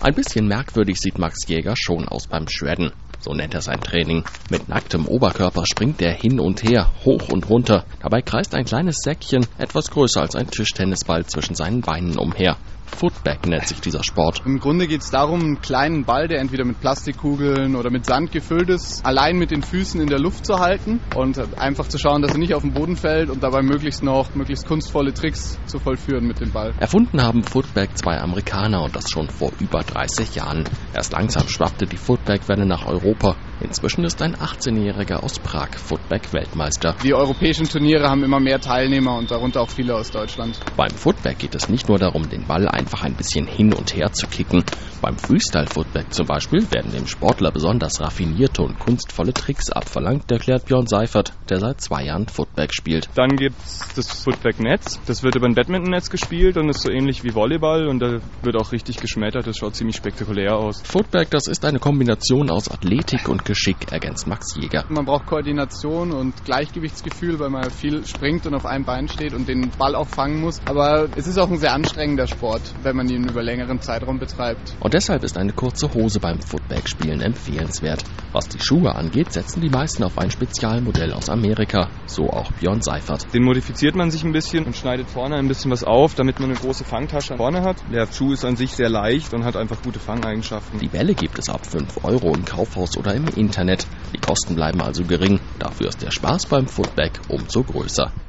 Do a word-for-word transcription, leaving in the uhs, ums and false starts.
Ein bisschen merkwürdig sieht Max Jäger schon aus beim Shredden. So nennt er sein Training. Mit nacktem Oberkörper springt er hin und her, hoch und runter. Dabei kreist ein kleines Säckchen, etwas größer als ein Tischtennisball, zwischen seinen Beinen umher. Footbag nennt sich dieser Sport. Im Grunde geht es darum, einen kleinen Ball, der entweder mit Plastikkugeln oder mit Sand gefüllt ist, allein mit den Füßen in der Luft zu halten und einfach zu schauen, dass er nicht auf den Boden fällt und dabei möglichst noch möglichst kunstvolle Tricks zu vollführen mit dem Ball. Erfunden haben Footbag zwei Amerikaner und das schon vor über dreißig Jahren. Erst langsam schwappte die Footbag-Welle nach Europa. Inzwischen ist ein achtzehnjähriger aus Prag Footbag-Weltmeister. Die europäischen Turniere haben immer mehr Teilnehmer und darunter auch viele aus Deutschland. Beim Footbag geht es nicht nur darum, den Ball einfach ein bisschen hin und her zu kicken. Beim Freestyle-Footbag zum Beispiel werden dem Sportler besonders raffinierte und kunstvolle Tricks abverlangt, erklärt Björn Seifert, der seit zwei Jahren Footbag spielt. Dann gibt es das Footbag-Netz. Das wird über ein Badminton-Netz gespielt und ist so ähnlich wie Volleyball und da wird auch richtig geschmettert. Das schaut ziemlich spektakulär aus. Footbag, das ist eine Kombination aus Athletik und Geschick, ergänzt Max Jäger. Man braucht Koordination und Gleichgewichtsgefühl, weil man viel springt und auf einem Bein steht und den Ball auch fangen muss. Aber es ist auch ein sehr anstrengender Sport, wenn man ihn über längeren Zeitraum betreibt. Und deshalb ist eine kurze Hose beim Footbag-Spielen empfehlenswert. Was die Schuhe angeht, setzen die meisten auf ein Spezialmodell aus Amerika. So auch Björn Seifert. Den modifiziert man sich ein bisschen und schneidet vorne ein bisschen was auf, damit man eine große Fangtasche vorne hat. Der Schuh ist an sich sehr leicht und hat einfach gute Fangeigenschaften. Die Bälle gibt es ab fünf Euro im Kaufhaus oder im Internet. Die Kosten bleiben also gering. Dafür ist der Spaß beim Footbag umso größer.